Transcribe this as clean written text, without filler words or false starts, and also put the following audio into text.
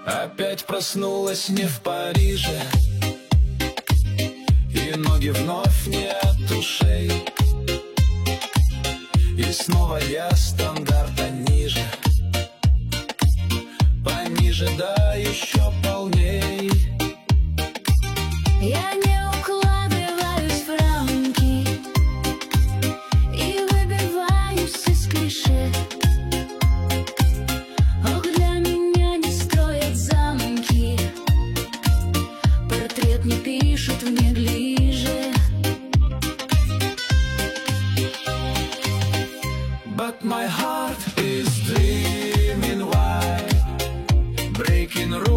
Опять проснулась не в Париже, и ноги вновь не от ушей. И снова я стандарта ниже, пониже, да еще полней. Я не укладываюсь в рамки и выбиваюсь из клише. Ох, для меня не строят замки, портрет не пишут в неглиже. But my heart is dreaming wide, breaking rules.